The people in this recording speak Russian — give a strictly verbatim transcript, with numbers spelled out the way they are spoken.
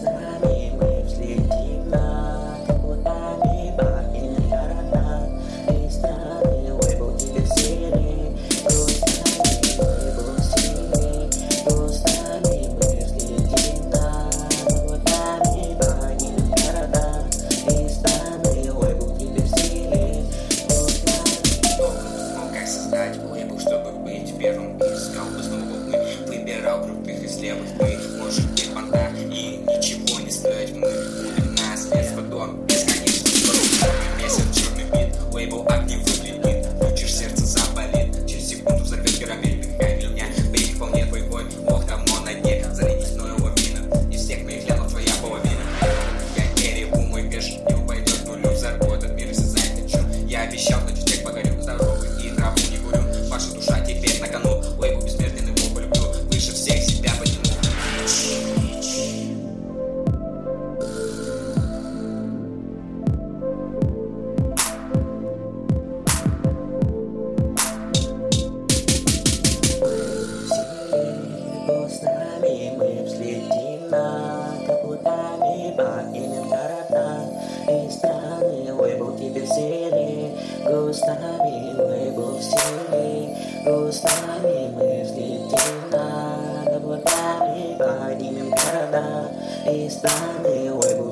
нами мы взлетим над облаками, покинем города и страны. Ой, был теперь сильней, грустами мы был сильней, грустами мы взлетим над облаками, покинем города и страны. Ой, был теперь сильней, грустами. Как создать лейбл, чтобы быть первым? Искал бы снова мы, выбирал крутых из левых. Мы можем быть понта и ничего не стоить. Мы будем наследство дом бесконечно строить. Месяц черный бит, лейбл огни выглядит. Включишь, сердце заболит. Через секунду взорвет карамель, вдыхай меня. Бейки вполне твой бой, ох, давно на дне. Зарядись мною лавина, из всех моих членов твоя половина. Я не реву, мой беж не упадет нулю. Заработает мир и сознает хочу. Я обещал, значит тех погорю. Здоровый и траву не курю. Ваша душа теперь на кону. Лейбл бессмертный, его полюблю. Выше всех себя подниму. Грустами мы взлетим над облаками, покинем города и страны. Ой, был теперь сильней, грустами мы был сильней, грустами мы взлетим над облаками, покинем города и страны. Ой,